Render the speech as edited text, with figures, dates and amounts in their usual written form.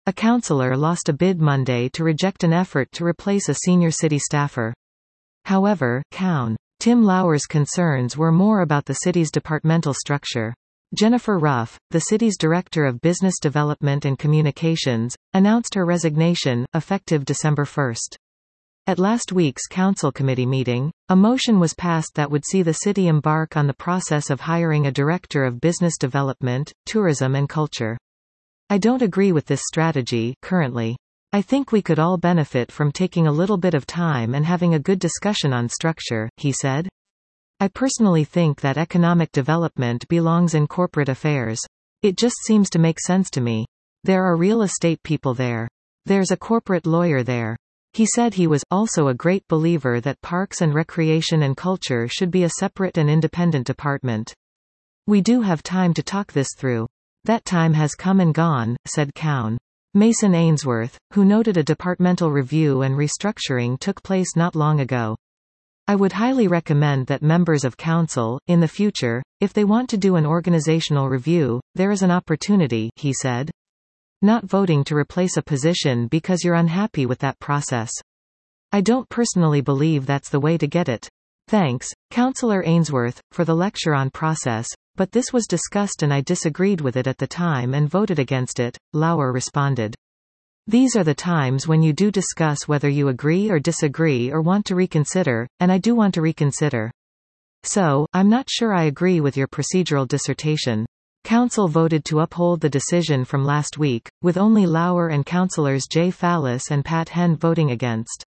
A councillor lost a bid Monday to reject an effort to replace a senior city staffer. However, Coun. Tim Lauer's concerns were more about the city's departmental structure. Jennifer Ruff, the city's Director of Business Development and Communications, announced her resignation, effective December 1. At last week's council committee meeting, a motion was passed that would see the city embark on the process of hiring a Director of Business Development, Tourism and Culture. I don't agree with this strategy, currently. I think we could all benefit from taking a little bit of time and having a good discussion on structure, he said. I personally think that economic development belongs in corporate affairs. It just seems to make sense to me. There are real estate people there. There's a corporate lawyer there. He said he was also a great believer that parks and recreation and culture should be a separate and independent department. We do have time to talk this through. That time has come and gone, said Coun. Mason Ainsworth, who noted a departmental review and restructuring took place not long ago. I would highly recommend that members of council, in the future, if they want to do an organizational review, there is an opportunity, he said. Not voting to replace a position because you're unhappy with that process. I don't personally believe that's the way to get it. Thanks, Councillor Ainsworth, for the lecture on process, but this was discussed and I disagreed with it at the time and voted against it, Lauer responded. These are the times when you do discuss whether you agree or disagree or want to reconsider, and I do want to reconsider. So, I'm not sure I agree with your procedural dissertation. Council voted to uphold the decision from last week, with only Lauer and councillors Jay Fallis and Pat Henn voting against.